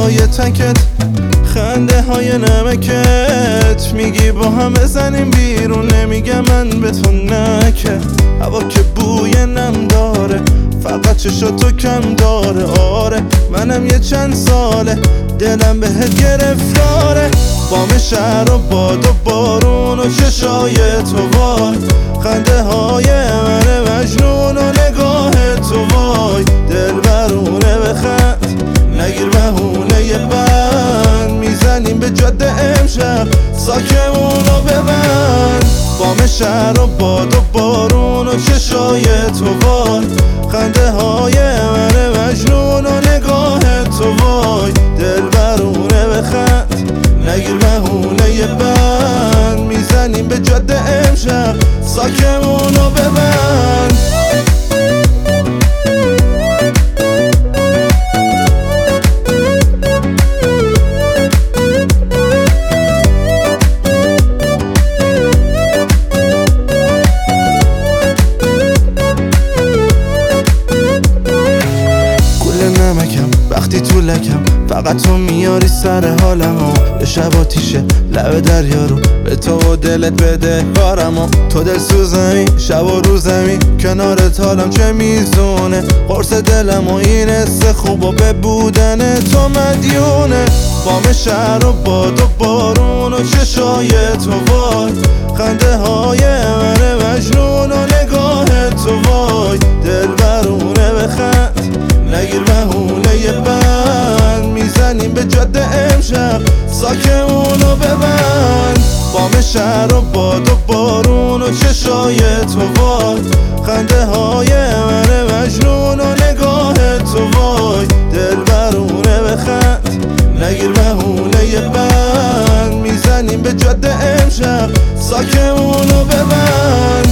های تکت، خنده های نمکت. میگی با هم بزنیم بیرون، نمیگم من به تو نکه. هوا که بوی نم داره، فقط چشاتو کم داره. آره منم یه چند ساله دلم بهت گرفتاره. بام شهر و باد و بارون و چشای تو وای، خنده های من مجنون و نگاه تو وای. دل برونه بخند نگیر بهونه یه بند، میزنیم به جاده امشب ساکمونو ببند. بام شهر و باد و بارون و چشای تو وای، خنده های من مجنون و نگاه تو وای. دل برونه بخند نگیر بهونه یه بند، میزنیم به جاده امشب ساکمونو ببند. وقتی تو لکم فقط تو میاری سر حالمو، به شب آتیشه لب دریا رو به تو و دلت بده کارمو. تو دل سوزمی شب و روزمی کنارت حالم چه میزونه. قرص دلم و این حس خوب و به بودن تو مدیونه. بام شهر و باد و بارون و چشای تو وای، خنده های من مجنون و نگاه تو وای. دل برونه بخند نگیر بهونه یه بند، میزنیم به جاده امشب ساکمونو ببند. بام شهر و باد و بارون و چشای تو وای، خنده های من مجنون و نگاه تو وای. دل برونه بخند نگیر بهونه یه بند، میزنیم به جاده امشب ساکمونو ببند.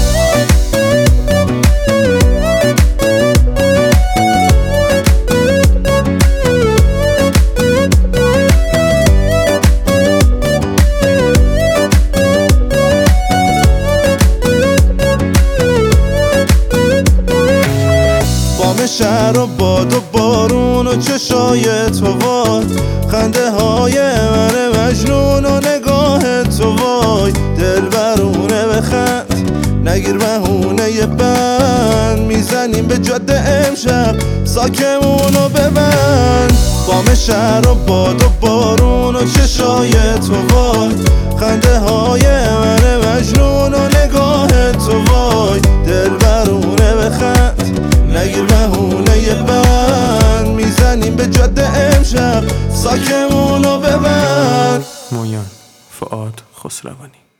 شهر و باد و بارون و چشای تو وای، خنده های من مجنون و نگاه تو وای. دل برونه بخند نگیر بهونه یه بند، میزنیم به جاده امشب ساکمونو ببند. بام شهر و باد و بارون و چشای تو وای، خنده های من مجنون و نگاه تو وای. دل برونه بخند نگیر بهونه یه بند، میزنیم به جاده امشب ساکمونو ببند. مویان فؤاد خسروانی.